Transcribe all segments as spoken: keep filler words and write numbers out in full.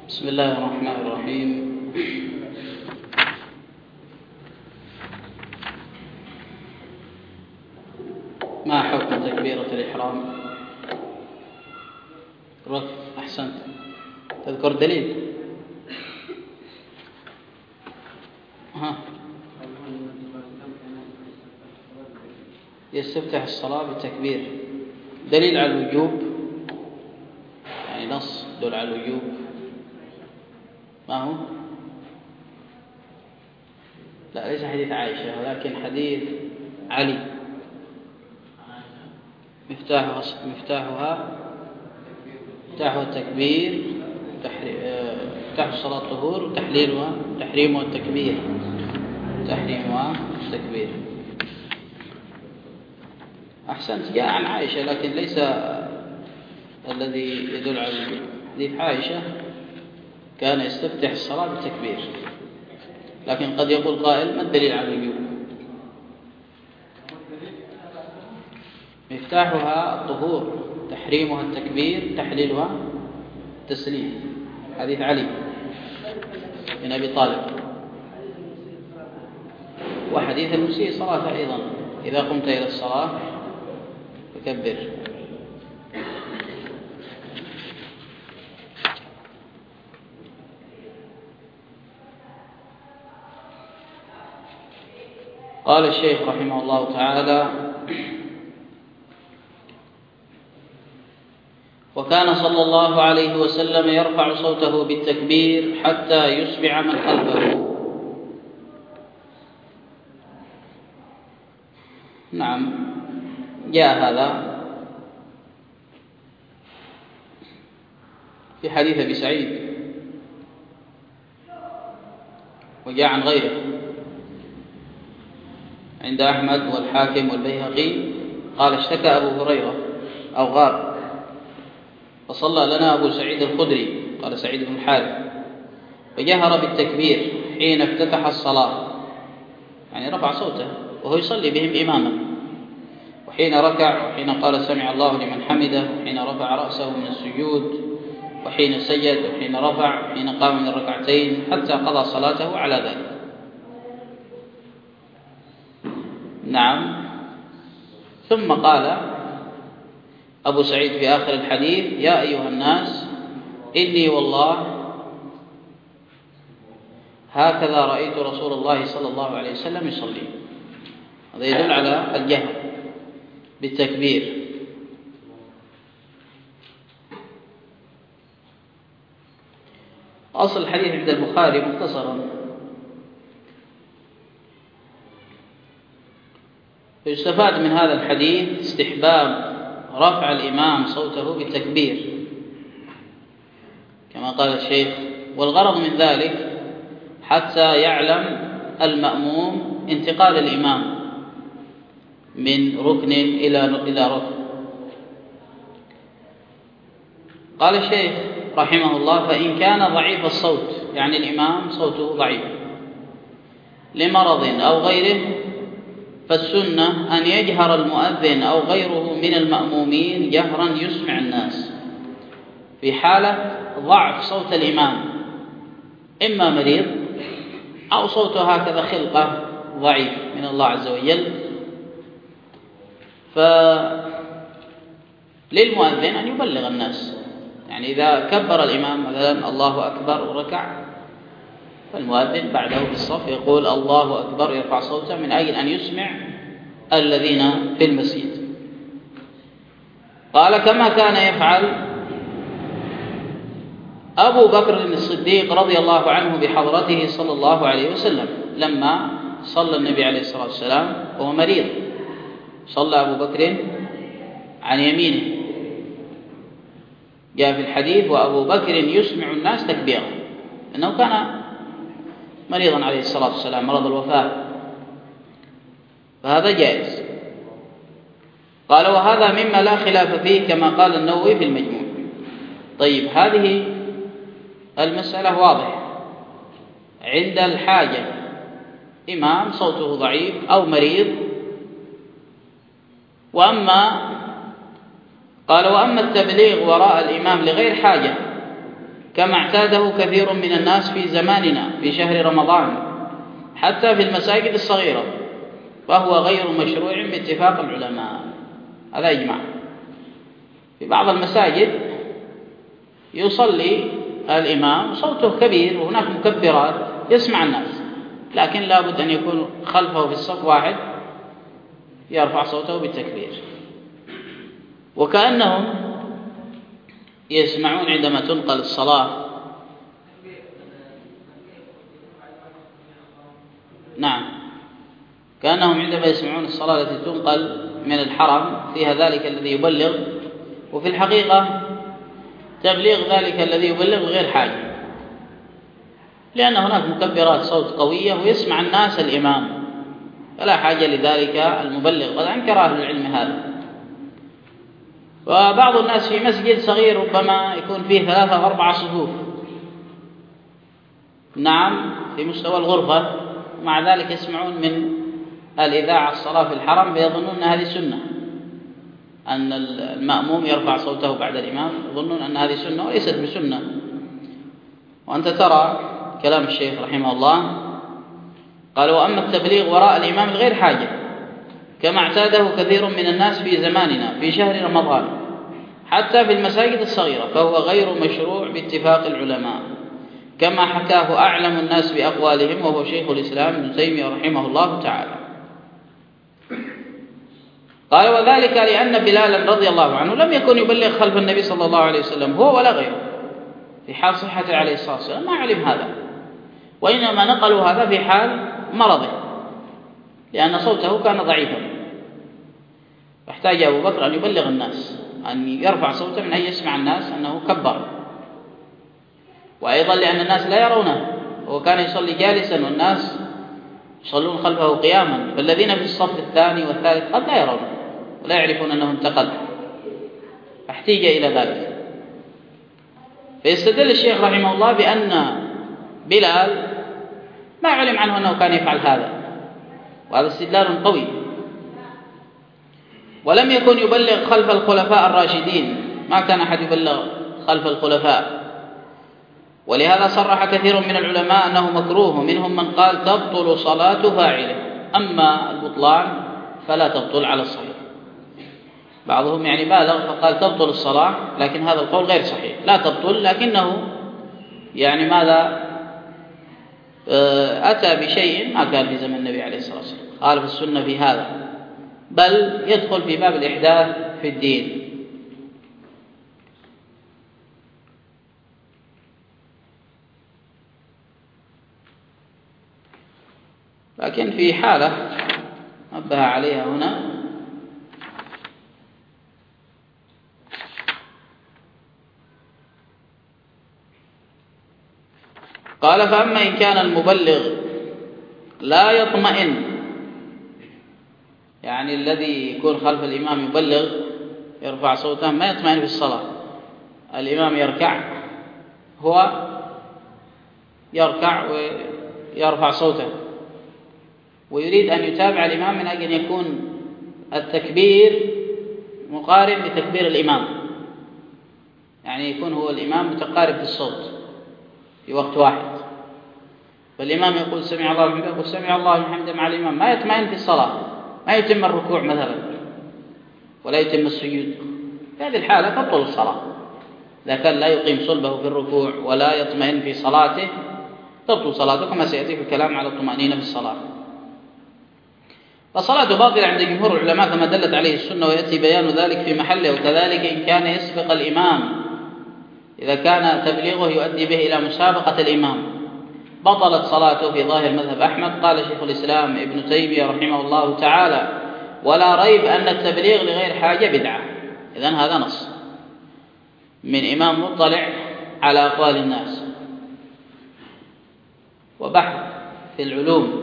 بسم الله الرحمن الرحيم. ما حكم تكبيرة الإحرام؟ ركب. أحسنت. تذكر دليل؟ ها. يستفتح الصلاة بالتكبير. دليل على الوجوب، يعني نص دل على الوجوب. ما هو؟ لا، ليس حديث عائشة، ولكن حديث علي. مفتاحها مفتاحها مفتاحها التكبير، مفتاح الصلاة الطهور، وتحليلها تحريمها التكبير تحريمها التكبير. أحسنت. جاء عن عائشة، لكن ليس الذي يدل على الوجوب. حديث عائشة كان يستفتح الصلاة بالتكبير، لكن قد يقول قائل: ما الدليل على الوجوب؟ مفتاحها الطهور، تحريمها التكبير، تحليلها التسليم. حديث علي بن أبي طالب، وحديث المسيء صلاة أيضا: إذا قمت إلى الصلاة فكبر. قال الشيخ رحمه الله تعالى: وكان صلى الله عليه وسلم يرفع صوته بالتكبير حتى يسمع من خلفه. نعم، جاء هذا في حديث أبي سعيد، وجاء عن غيره عند أحمد والحاكم والبيهقي. قال: اشتكى أبو هريرة أو غاب، فصلى لنا أبو سعيد الخدري، قال سعيد بن الحارث، فجهر بالتكبير حين افتتح الصلاة، يعني رفع صوته وهو يصلي بهم إماما، وحين ركع، وحين قال سمع الله لمن حمده، وحين رفع رأسه من السجود، وحين سجد، وحين رفع، وحين قام من الركعتين، حتى قضى صلاته على ذلك. نعم. ثم قال أبو سعيد في آخر الحديث: يا أيها الناس، إني والله هكذا رأيت رسول الله صلى الله عليه وسلم يصلي. هذا يدل على الجهر بالتكبير. أصل الحديث عند البخاري مختصرا، يستفاد من هذا الحديث استحباب رفع الإمام صوته بالتكبير كما قال الشيخ، والغرض من ذلك حتى يعلم المأموم انتقال الإمام من ركن إلى إلى ركن. قال الشيخ رحمه الله: فإن كان ضعيف الصوت، يعني الإمام صوته ضعيف لمرض أو غيره، فالسنة أن يجهر المؤذن أو غيره من المأمومين جهرا يسمع الناس في حالة ضعف صوت الإمام، إما مريض أو صوته هكذا خلقة ضعيف من الله عز وجل، فللمؤذن أن يبلغ الناس. يعني إذا كبر الإمام مثلا الله أكبر وركع، فالمؤذن بعده في الصف يقول الله أكبر، يرفع صوته من أجل أن يسمع الذين في المسجد. قال: كما كان يفعل أبو بكر الصديق رضي الله عنه بحضرته صلى الله عليه وسلم لما صلى النبي عليه الصلاة والسلام وهو مريض. صلى أبو بكر عن يمينه، جاء في الحديث: وأبو بكر يسمع الناس تكبيرا، لأنه كان مريضا عليه الصلاة والسلام، مرض الوفاة، فهذا جائز. قال: وهذا مما لا خلاف فيه كما قال النووي في المجموع. طيب، هذه المسألة واضحة. عند الحاجة، إمام صوته ضعيف أو مريض. وأما قال: وأما التبليغ وراء الإمام لغير حاجة، كما اعتاده كثير من الناس في زماننا في شهر رمضان حتى في المساجد الصغيرة، فهو غير مشروع باتفاق العلماء. هذا إجماع. في بعض المساجد يصلي الإمام صوته كبير وهناك مكبرات يسمع الناس، لكن لا بد أن يكون خلفه في الصف واحد يرفع صوته بالتكبير، وكأنهم يسمعون عندما تنقل الصلاة. نعم، كأنهم عندما يسمعون الصلاة التي تنقل من الحرم فيها ذلك الذي يبلغ، وفي الحقيقة تبليغ ذلك الذي يبلغ غير حاجة، لأن هناك مكبرات صوت قوية ويسمع الناس الإمام، فلا حاجة لذلك المبلغ. قد أنكر أهل العلم هذا. وبعض الناس في مسجد صغير ربما يكون فيه ثلاثة أو أربعة صفوف، نعم، في مستوى الغرفة، ومع ذلك يسمعون من الإذاعة الصلاة في الحرم فيظنون أن هذه سنة، أن المأموم يرفع صوته بعد الإمام، يظنون أن هذه سنة وليست بسنة. وأنت ترى كلام الشيخ رحمه الله قال: وأما التبليغ وراء الإمام الغير حاجة كما اعتاده كثير من الناس في زماننا في شهر رمضان حتى في المساجد الصغيرة، فهو غير مشروع باتفاق العلماء، كما حكاه أعلم الناس بأقوالهم وهو شيخ الإسلام ابن تيمية رحمه الله تعالى. قال: وذلك لأن بلالا رضي الله عنه لم يكن يبلغ خلف النبي صلى الله عليه وسلم هو ولا غيره في حال صحته عليه الصلاة والسلام، ما علم هذا، وإنما نقلوا هذا في حال مرضه لأن صوته كان ضعيفا، فاحتاج أبو بكر أن يبلغ الناس، أن يرفع صوته من أن يسمع الناس أنه كبر، وأيضا لأن الناس لا يرونه، هو كان يصلي جالسا والناس يصلون خلفه قياما، فالذين في الصف الثاني والثالث قد لا يرونه ولا يعرفون أنه انتقل، فاحتاج إلى ذلك. فيستدل الشيخ رحمه الله بأن بلال ما علم عنه أنه كان يفعل هذا، وهذا استدلال قوي. ولم يكن يبلغ خلف الخلفاء الراشدين، ما كان أحد يبلغ خلف الخلفاء، ولهذا صرح كثير من العلماء أنه مكروه، منهم من قال تبطل صلاة فاعله، أما البطلان فلا تبطل على الصحيح. بعضهم يعني بالغ فقال تبطل الصلاة، لكن هذا القول غير صحيح، لا تبطل، لكنه يعني ماذا أتى بشيء ما كان في زمن النبي عليه الصلاة والسلام، خالف السنة في هذا، بل يدخل في باب الإحداث في الدين. لكن في حالة نبه عليها هنا، قال: فأما إن كان المبلغ لا يطمئن، يعني الذي يكون خلف الإمام يبلغ يرفع صوته ما يطمئن في الصلاة، الإمام يركع هو يركع ويرفع صوته ويريد أن يتابع الإمام من أجل أن يكون التكبير مقارب لتكبير الإمام، يعني يكون هو الإمام متقارب في الصوت في وقت واحد، فالإمام يقول سمع الله لمن حمده، يقول سمع الله لمن حمده مع الإمام، ما يطمئن في الصلاة، ما يتم الركوع مثلا ولا يتم السجود، في هذه الحالة تبطل الصلاة. إذا كان لا يقيم صلبه في الركوع ولا يطمئن في صلاته تبطل صلاته، كما سيأتي في الكلام على الطمأنينة في الصلاة. فصلاته باطلة عند جمهور العلماء كما دلت عليه السنة، ويأتي بيان ذلك في محله. وكذلك إن كان يسبق الإمام، إذا كان تبليغه يؤدي به إلى مسابقة الإمام بطلت صلاته في ظاهر مذهب أحمد. قال شيخ الإسلام ابن تيمية رحمه الله تعالى: ولا ريب أن التبليغ لغير حاجة بدعة. إذن هذا نص من إمام مطلع على أقوال الناس وبحث في العلوم.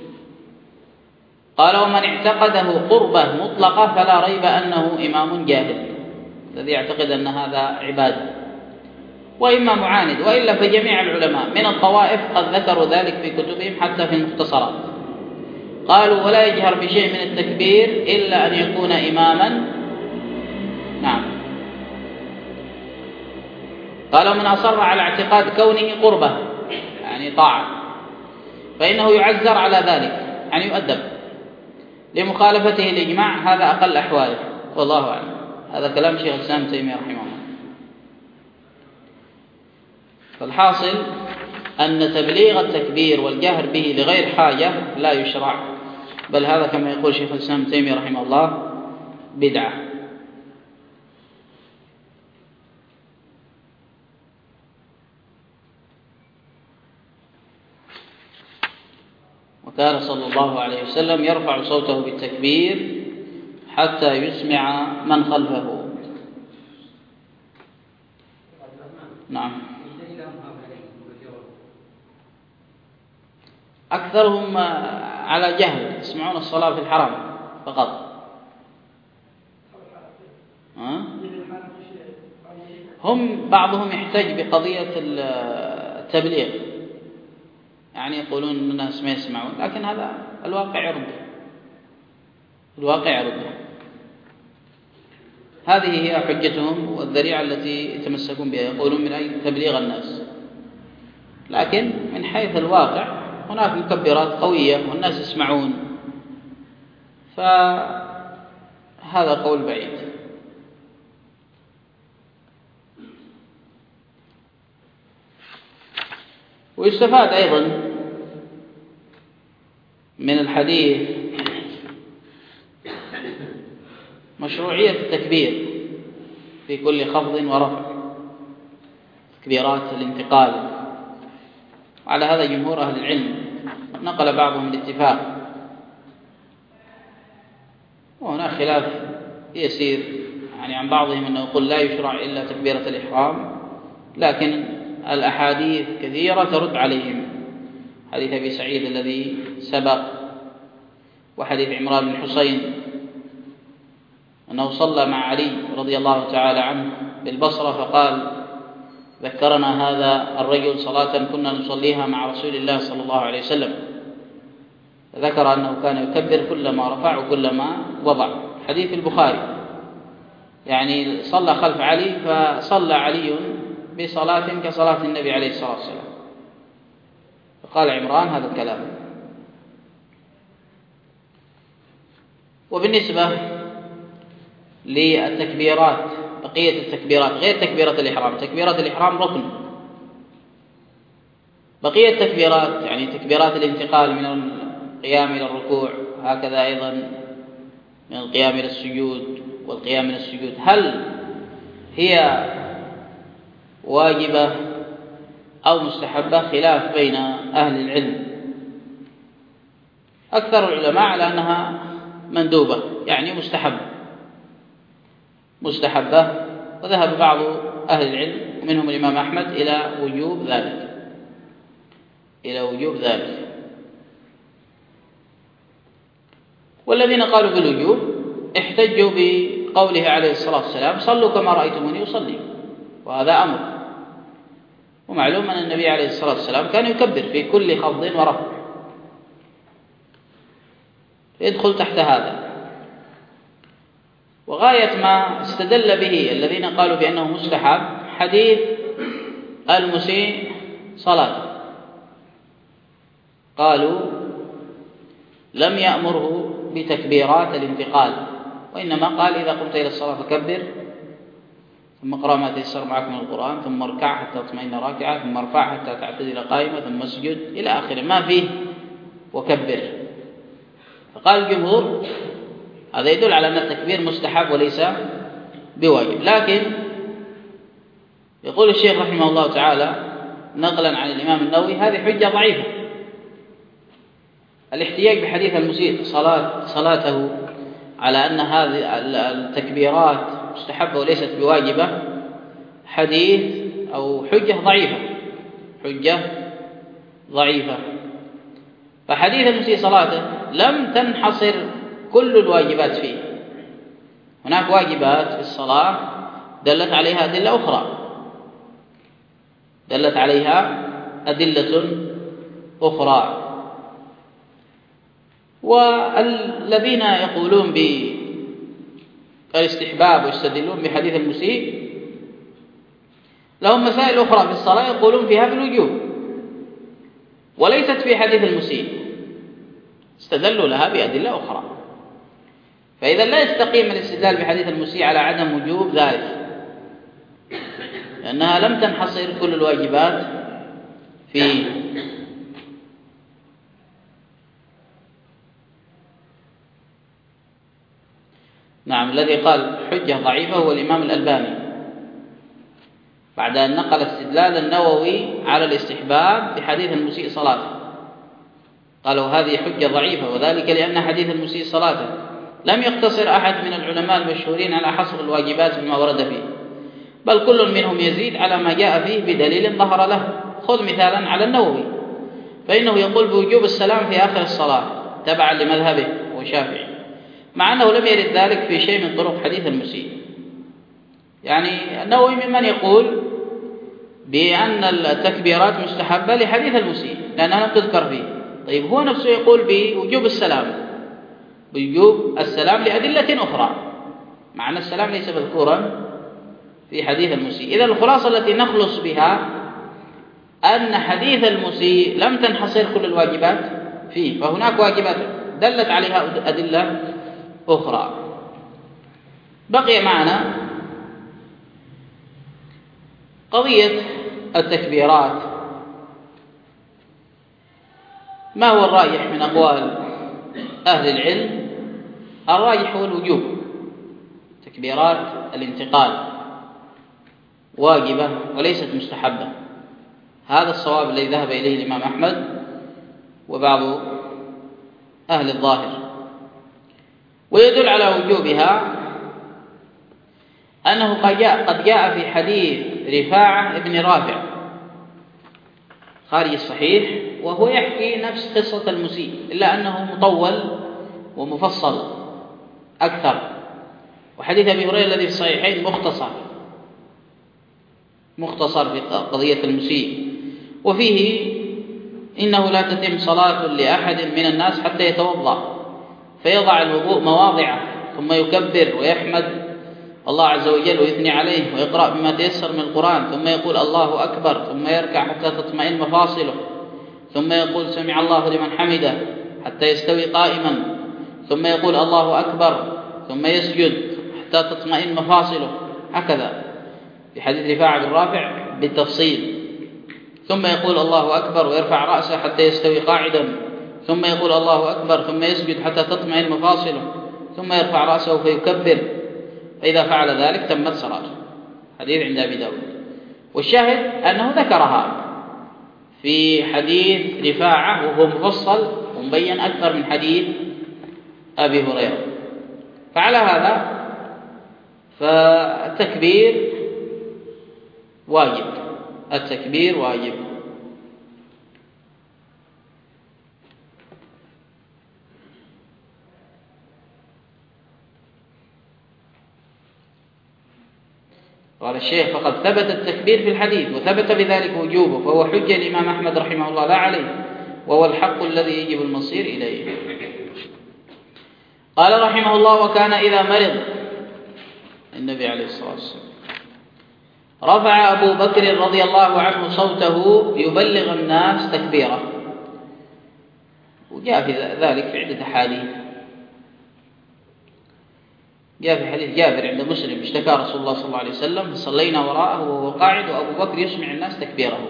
قال: ومن اعتقده قربة مطلقة فلا ريب أنه إمام جاهل، الذي يعتقد أن هذا عبادة، وإما معاند، وإلا فجميع العلماء من الطوائف قد ذكروا ذلك في كتبهم حتى في المختصرات. قالوا: ولا يجهر بشيء من التكبير إلا أن يكون إماما. نعم. قال ومن أصر على اعتقاد كونه قربة يعني طاعة فإنه يعذر على ذلك يعني يؤدب لمخالفته الإجماع، هذا أقل أحواله والله أعلم. هذا كلام شيخ الإسلام ابن تيمية رحمه الله. فالحاصل أن تبليغ التكبير والجهر به لغير حاجة لا يشرع، بل هذا كما يقول شيخ الإسلام ابن تيمية رحمه الله بدعة. وكان صلى الله عليه وسلم يرفع صوته بالتكبير حتى يسمع من خلفه. نعم. أكثرهم على جهل يسمعون الصلاة في الحرم فقط. هم بعضهم يحتج بقضية التبليغ، يعني يقولون الناس ما يسمعون، لكن هذا الواقع يرد الواقع يرد هذه هي حجتهم والذريعة التي يتمسكون بها، يقولون من أجل تبليغ الناس، لكن من حيث الواقع هناك مكبرات قوية والناس يسمعون، فهذا قول بعيد. ويستفاد أيضا من الحديث مشروعية التكبير في كل خفض ورفع، تكبيرات الانتقال، وعلى هذا جمهور أهل العلم، نقل بعضهم الاتفاق، وهناك خلاف يسير يعني عن بعضهم أنه يقول لا يشرع إلا تكبيرة الإحرام، لكن الأحاديث كثيرة ترد عليهم، حديث أبي سعيد الذي سبق، وحديث عمران بن حسين أنه صلى مع علي رضي الله تعالى عنه بالبصرة فقال ذكرنا هذا الرجل صلاة كنا نصليها مع رسول الله صلى الله عليه وسلم، ذكر أنه كان يكبر كلما رفع وكلما وضع. حديث البخاري يعني صلى خلف علي فصلى علي بصلاة كصلاة النبي عليه الصلاة والسلام، فقال عمران هذا الكلام. وبالنسبة للتكبيرات بقية التكبيرات غير تكبيرة الإحرام، تكبيرة الإحرام ركن، بقية التكبيرات يعني تكبيرات الانتقال من القيام إلى الركوع، هكذا أيضا من القيام إلى السجود والقيام إلى السجود، هل هي واجبة أو مستحبة؟ خلاف بين أهل العلم، أكثر العلماء على أنها مندوبة يعني مستحبة مستحبة وذهب بعض أهل العلم منهم الإمام أحمد إلى وجوب ذلك إلى وجوب ذلك والذين قالوا بالوجوب احتجوا بقوله عليه الصلاة والسلام صلوا كما رأيتموني يصلي، وهذا أمر، ومعلوم أن النبي عليه الصلاة والسلام كان يكبر في كل خفض ورفع، يدخل تحت هذا. وغاية ما استدل به الذين قالوا بأنه مستحب حديث المسيء صلاته، قالوا لم يأمره بتكبيرات الانتقال، وإنما قال إذا قمت إلى الصلاة فكبر، ثم اقرأ ما تيسر معك من القرآن، ثم اركع حتى تطمئن راكعا، ثم ارفع حتى تعتدل قائمة، ثم اسجد إلى آخره، ما فيه وكبر. فقال الجمهور هذا يدل على أن التكبير مستحب وليس بواجب، لكن يقول الشيخ رحمه الله تعالى نقلا عن الإمام النووي هذه حجة ضعيفة. الاحتجاج بحديث المسيء صلاة صلاته على أن هذه التكبيرات مستحبة وليست بواجبة حديث أو حجة ضعيفة حجة ضعيفة فحديث المسيء صلاته لم تنحصر كل الواجبات فيه، هناك واجبات في الصلاة دلت عليها أدلة أخرى دلت عليها أدلة أخرى والذين يقولون بالاستحباب ويستدلون بحديث المسيء لهم مسائل أخرى في الصلاة يقولون فيها بالوجوب وليست في حديث المسيء، استدلوا لها بأدلة أخرى. فإذا لا يستقيم الاستدلال بحديث المسيء على عدم وجوب ذلك، لأنها لم تنحصر كل الواجبات فيه. نعم، الذي قال حجة ضعيفة هو الإمام الألباني بعد أن نقل استدلال النووي على الاستحباب بحديث المسيء صلاته، قالوا هذه حجة ضعيفة، وذلك لأن حديث المسيء صلاته لم يقتصر أحد من العلماء المشهورين على حصر الواجبات بما ورد فيه، بل كل منهم يزيد على ما جاء فيه بدليل ظهر له. خذ مثالا على النووي، فإنه يقول بوجوب السلام في آخر الصلاة تبعا لمذهبه وشافعي، مع أنه لم يرد ذلك في شيء من طرق حديث المسيء. يعني النووي ممن يقول بأن التكبيرات مستحبة لحديث المسيء لأنها لم تذكر فيه. طيب هو نفسه يقول بوجوب السلام بوجوب السلام لأدلة أخرى، مع أن السلام ليس مذكورا في حديث المسيء. إذا الخلاصة التي نخلص بها أن حديث المسيء لم تنحصر كل الواجبات فيه، فهناك واجبات دلت عليها أدلة أخرى. بقي معنا قضية التكبيرات. ما هو الراجح من أقوال أهل العلم؟ الراجح هو الوجوب، تكبيرات الانتقال واجبة وليست مستحبة، هذا الصواب الذي ذهب إليه الإمام أحمد وبعض أهل الظاهر. ويدل على وجوبها أنه قد جاء, قد جاء في حديث رفاعة بن رافع خارج الصحيح، وهو يحكي نفس قصة المسيء إلا أنه مطول ومفصل أكثر، وحديث أبي هريرة الذي في الصحيحين مختصر مختصر في قضية المسيء، وفيه إنه لا تتم صلاة لأحد من الناس حتى يتوضأ فيضع الوضوء مواضعه ثم يكبر ويحمد الله عز وجل ويثني عليه ويقرأ بما تيسر من القرآن، ثم يقول الله أكبر، ثم يركع حتى تطمئن مفاصله، ثم يقول سمع الله لمن حمده حتى يستوي قائما، ثم يقول الله أكبر، ثم يسجد حتى تطمئن مفاصله، هكذا في حديث رفاعة بن رافع بالتفصيل. ثم يقول الله أكبر ويرفع رأسه حتى يستوي قاعدا، ثم يقول الله أكبر، ثم يسجد حتى تطمئن مفاصله، ثم يرفع رأسه فيكبر، فإذا فعل ذلك تمت صلاته. حديث عند أبي داود. والشاهد أنه ذكرها في حديث رفاعة وهو مفصل ومبين أكثر من حديث أبي هريرة. فعلى هذا فالتكبير واجب، التكبير واجب. قال الشيخ فقد ثبت التكبير في الحديث وثبت بذلك وجوبه، فهو حجة الإمام أحمد رحمه الله لا عليه، وهو الحق الذي يجب المصير إليه. قال رحمه الله وكان إذا مرض النبي عليه الصلاة والسلام رفع أبو بكر رضي الله عنه صوته يبلغ الناس تكبيره، وجاء في ذلك في عدة حديث. جاء في حديث جابر عند مسلم اشتكى رسول الله صلى الله عليه وسلم فصلينا وراءه وهو قاعد وأبو بكر يسمع الناس تكبيره.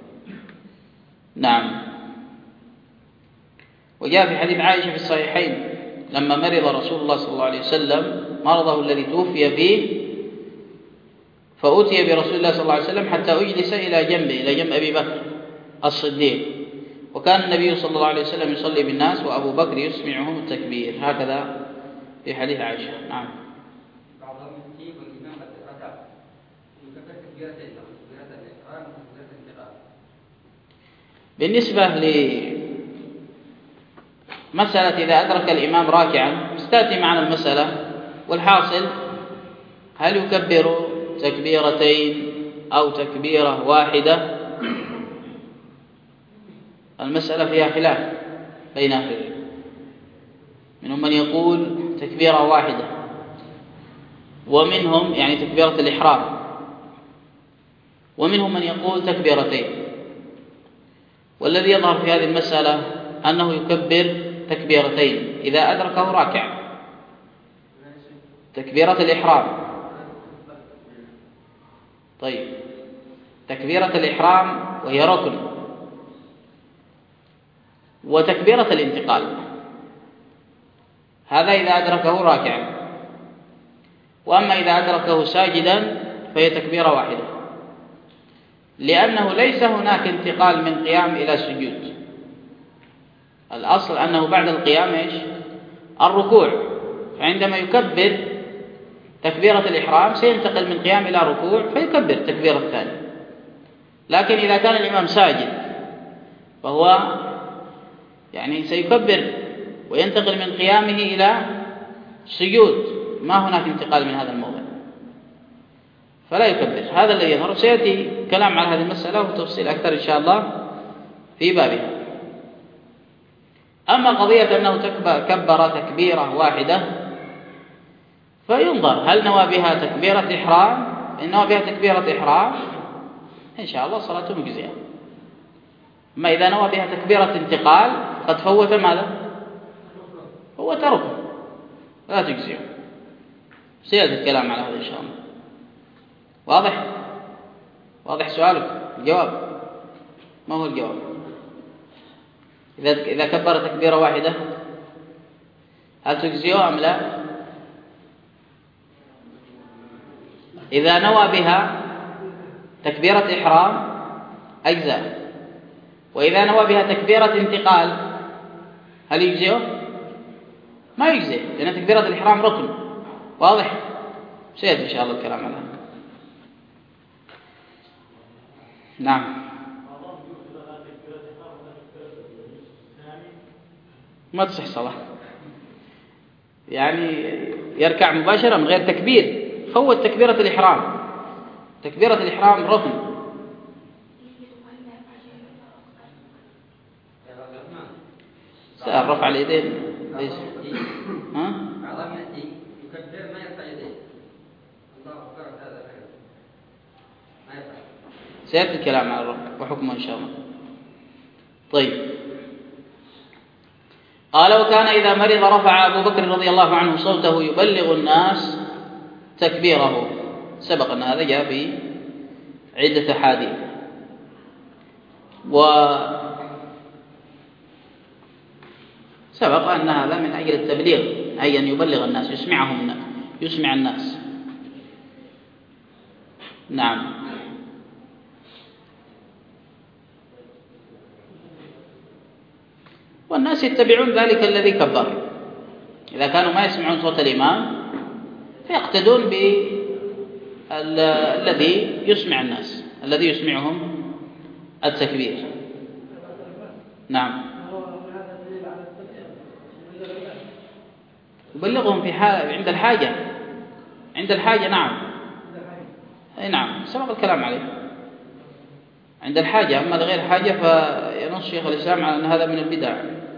نعم. وجاء في حديث عائشة في الصحيحين لما مرض رسول الله صلى الله عليه وسلم مرضه الذي توفي فيه، فأتي برسول الله صلى الله عليه وسلم حتى أجلس إلى جنبه إلى جنب أبي بكر الصديق، وكان النبي صلى الله عليه وسلم يصلي بالناس وأبو بكر يسمعهم التكبير، هكذا في حديث عائشة. نعم. بالنسبة لمسألة إذا أدرك الإمام راكعا ستأتي معنا المسألة، والحاصل هل يكبر تكبيرتين أو تكبيرة واحدة؟ المسألة فيها خلاف بين أهل العلم، منهم من يقول تكبيرة واحدة، ومنهم يعني تكبيرة الإحرام، ومنهم من يقول تكبيرتين. والذي يظهر في هذه المسألة أنه يكبر تكبيرتين إذا أدركه راكع، تكبيرة الإحرام. طيب، تكبيرة الإحرام وهي ركن، وتكبيرة الانتقال، هذا إذا أدركه راكعا. وأما إذا أدركه ساجدا فهي تكبيرة واحدة، لأنه ليس هناك انتقال من قيام إلى سجود. الأصل أنه بعد القيام إيش؟ الركوع. فعندما يكبر تكبيرة الإحرام سينتقل من قيام إلى ركوع فيكبر تكبيرة الثانية. لكن إذا كان الإمام ساجد فهو يعني سيكبر وينتقل من قيامه إلى سجود، ما هناك انتقال من هذا الموضع، فلا يكبر. هذا الذي يظهر. سيأتي كلام على هذه المسألة وتفصيل أكثر إن شاء الله في بابها. أما قضية أنه كبر تكبيرة واحدة فينظر هل نوى بها تكبيرة إحرام. إن نوى بها تكبيرة إحرام إن شاء الله صلاته مجزئة. أما إذا نوى بها تكبيرة انتقال قد فوت ماذا؟ فوت ركن لا تجزئه. سيأتي الكلام على هذا إن شاء الله. واضح؟ واضح سؤالك؟ الجواب ما هو الجواب؟ إذا إذا كبر تكبيرة واحدة هل تجزئه أم لا؟ إذا نوى بها تكبيرة إحرام أجزاء، وإذا نوى بها تكبيرة انتقال هل يجزئه؟ ما يجزئ، لأن تكبيرة الإحرام ركن. واضح؟ سيأتي إن شاء الله الكلام على هذا. نعم. ما تصح صلاة، يعني يركع مباشرة من غير تكبير، فوت تكبيرة الإحرام. تكبيرة الإحرام ركن. سأل رفع اليدين ليش؟ ها؟ يكبر ما يرفع يديه. الله أكبر هذا ما يرفع. سيأتي الكلام على الرفع وحكمه إن شاء الله. طيب. قال وكان إذا مرض رفع أبو بكر رضي الله عنه صوته يبلغ الناس تكبيره. سبق أن هذا جاء في عدة أحاديث. وسبق أن هذا من أجل التبليغ، أي أن يبلغ الناس، يسمعهم يسمع الناس. نعم. والناس يتبعون ذلك الذي كبر. إذا كانوا ما يسمعون صوت الإمام فيقتدون بالذي يسمع الناس، الذي يسمعهم التكبير. نعم. يبلغهم في حال عند الحاجة. عند الحاجة نعم. أي نعم، سبق الكلام عليه. عند الحاجة، أما لغير حاجة فينص شيخ الإسلام على أن هذا من البدع.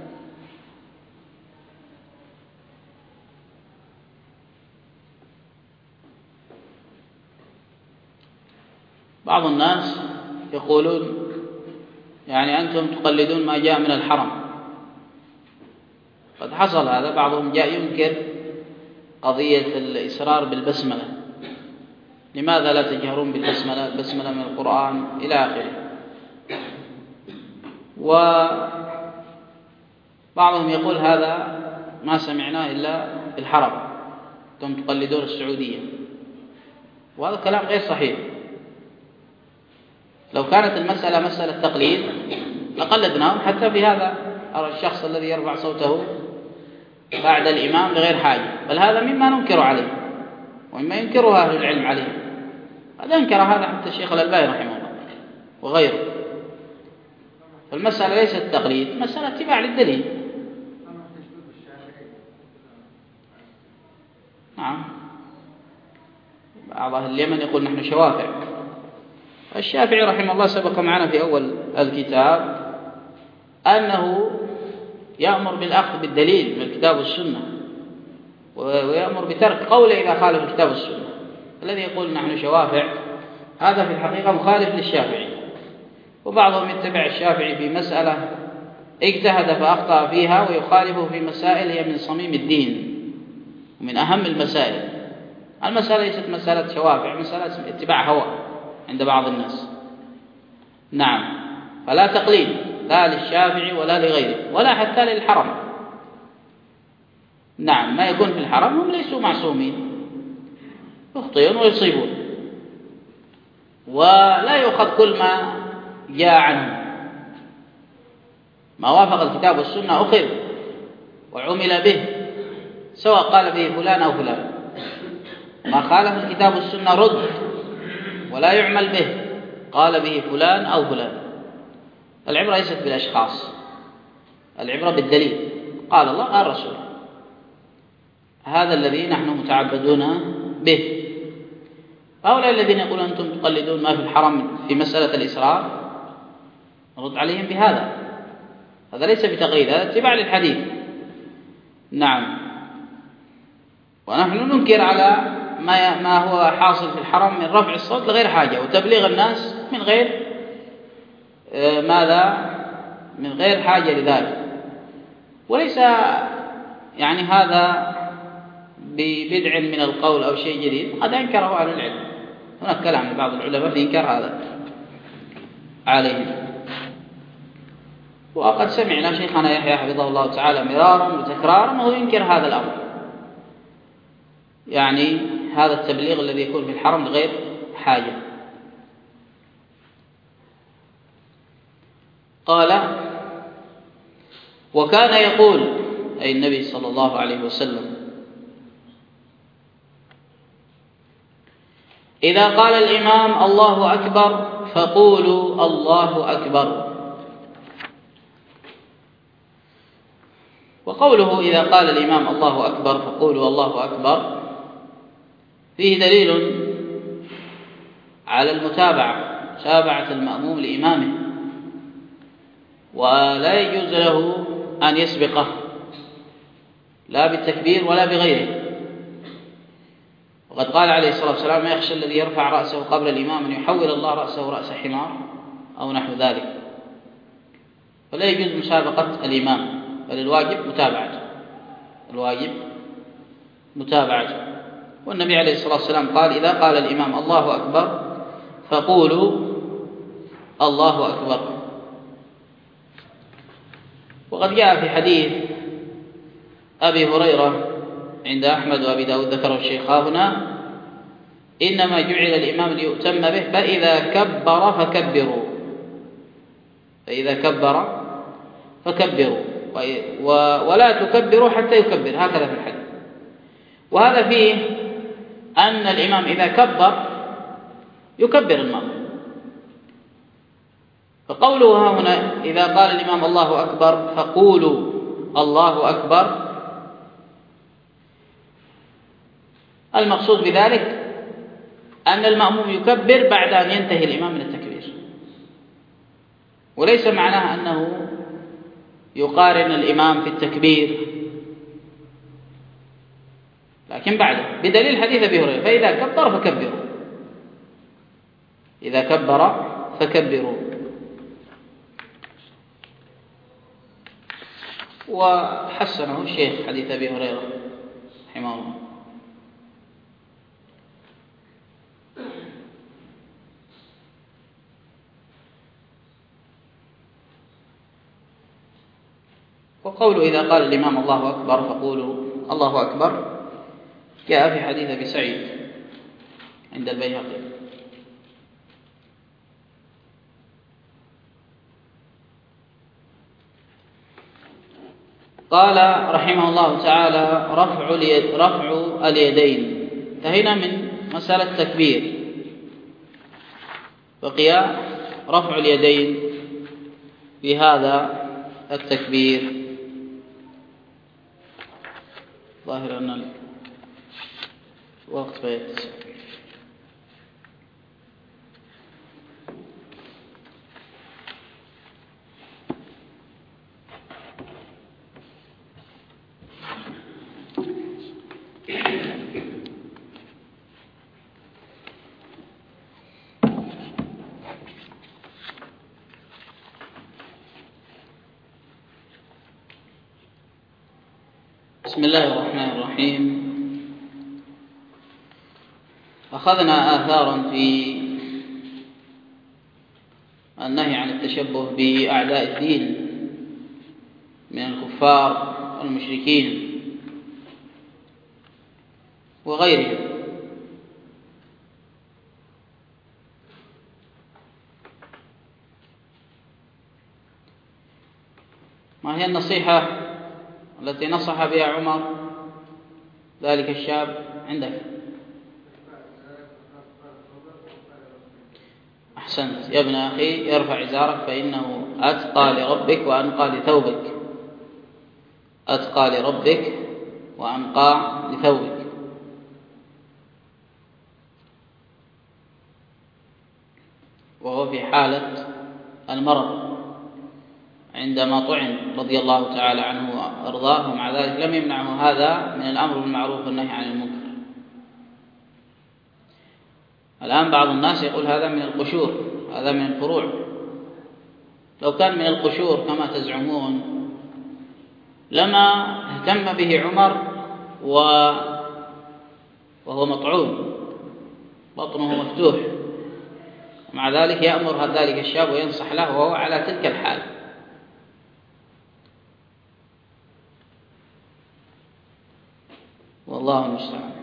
بعض الناس يقولون يعني أنتم تقلدون ما جاء من الحرم. قد حصل هذا. بعضهم جاء ينكر قضية الإسرار بالبسملة. لماذا لا تجهرون بالبسملة؟ البسملة من القرآن إلى آخره. وبعضهم يقول هذا ما سمعناه إلا بالحرم، أنتم تقلدون السعودية، وهذا كلام غير صحيح. لو كانت المسألة مسألة تقليد لقلدناهم حتى في هذا الشخص الذي يرفع صوته بعد الإمام بغير حاجة، بل هذا مما ننكر عليه ومما ينكره أهل العلم عليه. هذا انكر هذا حتى الشيخ الألباني رحمه الله وغيره. فالمسألة ليست تقليد، مسألة اتباع للدليل. نعم. بعض أهل اليمن يقول نحن شوافع. الشافعي رحمه الله سبق معنا في أول الكتاب أنه يأمر بالأخذ بالدليل من الكتاب والسنة، ويأمر بترك قوله إذا خالف الكتاب والسنة. الذي يقول نحن شوافع هذا في الحقيقة مخالف للشافعي، وبعضهم يتبع الشافعي في مسألة اجتهد فأخطأ فيها ويخالفه في مسائل هي من صميم الدين ومن أهم المسائل. المسألة ليست مسألة شوافع، مسألة اتباع هوى عند بعض الناس. نعم، فلا تقليد لا للشافعي ولا لغيره ولا حتى للحرم. نعم، ما يكون في الحرم هم ليسوا معصومين، يخطئون ويصيبون، ولا يؤخذ كل ما جاء عنهم. ما وافق الكتاب والسنة أخذ وعمل به، سواء قال به فلان أو فلان. ما خالف الكتاب والسنة رد ولا يعمل به، قال به فلان أو فلان. العبرة ليست بالأشخاص، العبرة بالدليل. قال الله قال رسول، هذا الذي نحن متعبدون به. هؤلاء الذين يقولون أنتم تقلدون ما في الحرم في مسألة الإسراف، نرد عليهم بهذا، هذا ليس بتقليد، هذا اتباع للحديث. نعم، ونحن ننكر على ما ما هو حاصل في الحرم من رفع الصوت لغير حاجة وتبليغ الناس من غير ماذا من غير حاجة لذلك، وليس يعني هذا ببدع من القول أو شيء جديد، هذا انكره أهل العلم. هناك كلام من بعض العلماء في إنكار هذا عليهم. وقد سمعنا شيخنا يحيى حفظه الله تعالى مرارا وتكرارا وهو ينكر هذا الأمر، يعني هذا التبليغ الذي يكون في الحرم لغير حاجة. قال: وكان يقول، أي النبي صلى الله عليه وسلم: إذا قال الإمام الله أكبر فقولوا الله أكبر. وقوله إذا قال الإمام الله أكبر فقولوا الله أكبر فيه دليل على المتابعة، متابعة المأموم لإمامه، ولا يجوز له أن يسبقه لا بالتكبير ولا بغيره. وقد قال عليه الصلاة والسلام: ما يخشى الذي يرفع رأسه قبل الإمام أن يحول الله رأسه رأس حمار أو نحو ذلك. فلا يجوز مسابقة الإمام، بل الواجب متابعته، الواجب متابعته. والنبي عليه الصلاة والسلام قال: إذا قال الإمام الله أكبر فقولوا الله أكبر. وقد جاء في حديث أبي هريرة عند أحمد وأبي داود ذكره الشيخ هنا: إنما جعل الإمام ليؤتم به، فإذا كبر فكبروا، فإذا كبر فكبروا ولا تكبروا حتى يكبر، هكذا في الحديث. وهذا فيه أن الإمام إذا كبر يكبر المأموم. فقوله هنا إذا قال الإمام الله أكبر فقولوا الله أكبر، المقصود بذلك أن المأموم يكبر بعد أن ينتهي الإمام من التكبير، وليس معناه أنه يقارن الإمام في التكبير، لكن بعده، بدليل حديث أبي هريرة: فإذا كبر فكبروا، إذا كبر فكبروا. وحسنه الشيخ حديث أبي هريرة رحمه الله. وقوله إذا قال الإمام الله أكبر فقولوا الله أكبر جاء في حديث أبي سعيد عند البيهقي. قال رحمه الله تعالى: رفع اليد رفع اليدين. انتهينا من مسألة التكبير، بقي رفع اليدين في هذا التكبير. ظاهر أن الوقت بيت. بسم الله الرحمن الرحيم. أخذنا آثارا في النهي عن التشبه بأعداء الدين من الكفار والمشركين وغيرهم. ما هي النصيحة التي نصح بها عمر ذلك الشاب عندك؟ أحسنت يا ابن أخي، ارفع إزارك فإنه أتقى لربك وأنقى لثوبك. أتقى لربك وأنقى لثوبك. وهو في حالة المرض عندما طعن رضي الله تعالى عنه وأرضاه، ومع ذلك لم يمنعه هذا من الأمر بالمعروف والنهي عن المنكر. الآن بعض الناس يقول هذا من القشور، هذا من الفروع. لو كان من القشور كما تزعمون لما اهتم به عمر وهو مطعون بطنه مفتوح، مع ذلك يأمر ذلك الشاب وينصح له وهو على تلك الحال. والله المستعان.